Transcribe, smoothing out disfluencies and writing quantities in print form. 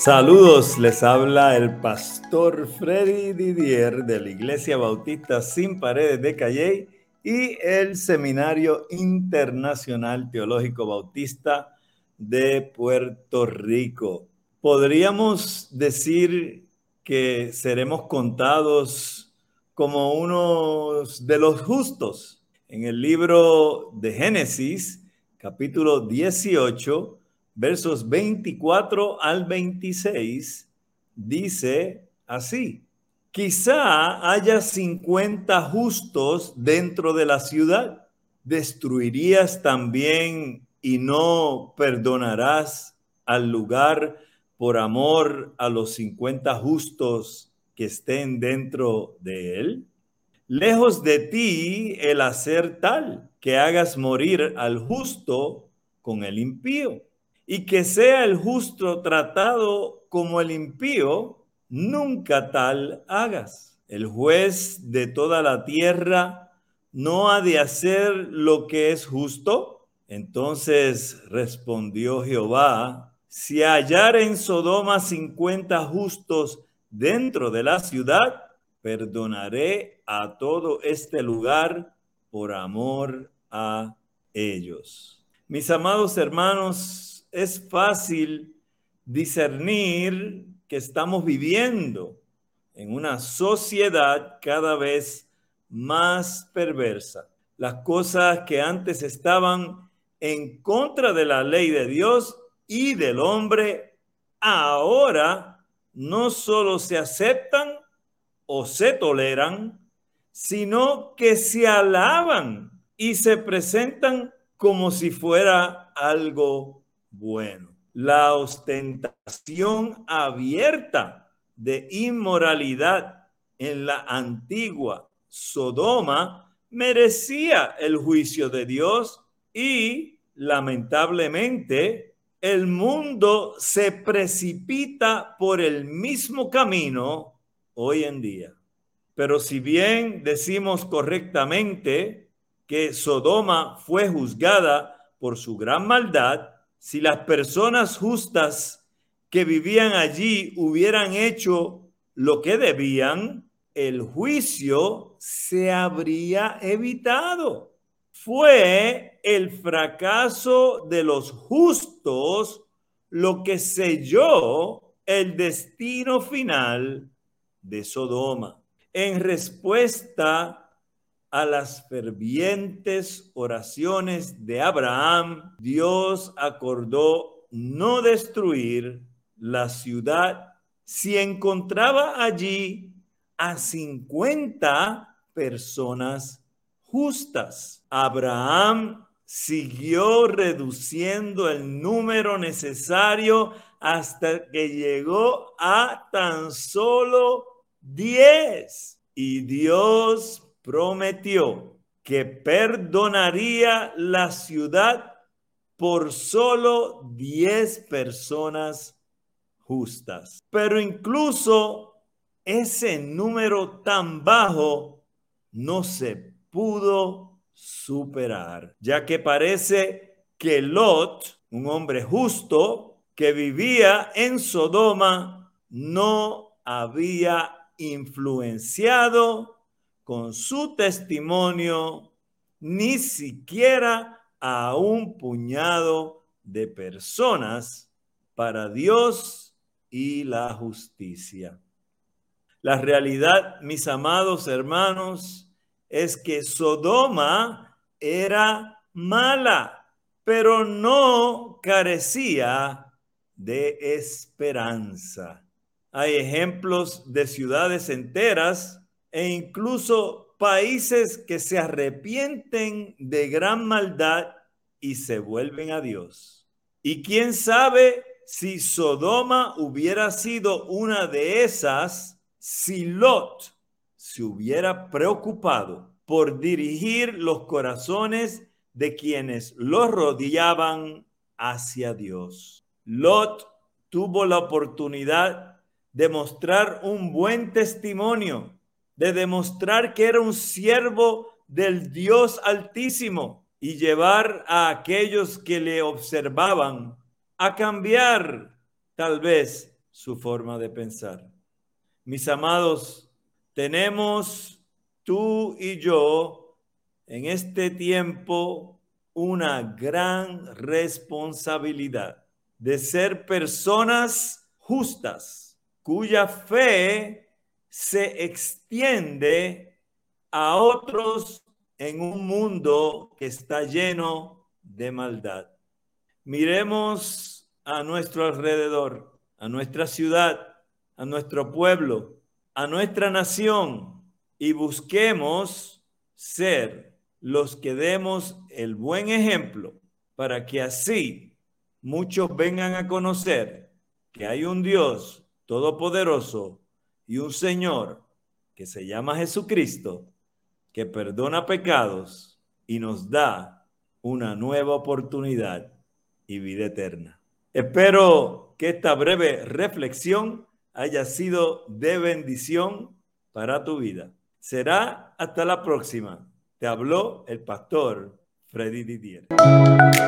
Saludos, les habla el pastor Freddy Didier de la Iglesia Bautista Sin Paredes de Calley y el Seminario Internacional Teológico Bautista de Puerto Rico. Podríamos decir que seremos contados como unos de los justos. En el libro de Génesis, capítulo 18, versos 24 al 26, dice así: quizá haya 50 justos dentro de la ciudad. ¿Destruirías también y no perdonarás al lugar por amor a los 50 justos que estén dentro de él? Lejos de ti el hacer tal, que hagas morir al justo con el impío, y que sea el justo tratado como el impío, nunca tal hagas. El juez de toda la tierra no ha de hacer lo que es justo. Entonces respondió Jehová: si hallar en Sodoma 50 justos dentro de la ciudad, perdonaré a todo este lugar por amor a ellos. Mis amados hermanos, es fácil discernir que estamos viviendo en una sociedad cada vez más perversa. Las cosas que antes estaban en contra de la ley de Dios y del hombre, ahora no solo se aceptan o se toleran, sino que se alaban y se presentan como si fuera algo bueno. La ostentación abierta de inmoralidad en la antigua Sodoma merecía el juicio de Dios y, lamentablemente, el mundo se precipita por el mismo camino hoy en día. Pero si bien decimos correctamente que Sodoma fue juzgada por su gran maldad, si las personas justas que vivían allí hubieran hecho lo que debían, el juicio se habría evitado. Fue el fracaso de los justos lo que selló el destino final de Sodoma. En respuesta a las fervientes oraciones de Abraham, Dios acordó no destruir la ciudad si encontraba allí a 50 personas justas. Abraham siguió reduciendo el número necesario hasta que llegó a tan solo 10. Y Dios prometió que perdonaría la ciudad por solo 10 personas justas. Pero incluso ese número tan bajo no se pudo superar, ya que parece que Lot, un hombre justo que vivía en Sodoma, no había influenciado con su testimonio ni siquiera a un puñado de personas para Dios y la justicia. La realidad, mis amados hermanos, es que Sodoma era mala, pero no carecía de esperanza. Hay ejemplos de ciudades enteras e incluso países que se arrepienten de gran maldad y se vuelven a Dios. Y quién sabe si Sodoma hubiera sido una de esas, si Lot se hubiera preocupado por dirigir los corazones de quienes lo rodeaban hacia Dios. Lot tuvo la oportunidad de mostrar un buen testimonio, de demostrar que era un siervo del Dios Altísimo y llevar a aquellos que le observaban a cambiar tal vez su forma de pensar. Mis amados, tenemos tú y yo en este tiempo una gran responsabilidad de ser personas justas, cuya fe se extiende a otros en un mundo que está lleno de maldad. Miremos a nuestro alrededor, a nuestra ciudad, a nuestro pueblo, a nuestra nación y busquemos ser los que demos el buen ejemplo para que así muchos vengan a conocer que hay un Dios todopoderoso y un Señor que se llama Jesucristo, que perdona pecados y nos da una nueva oportunidad y vida eterna. Espero que esta breve reflexión haya sido de bendición para tu vida. Será hasta la próxima. Te habló el pastor Freddy Didier.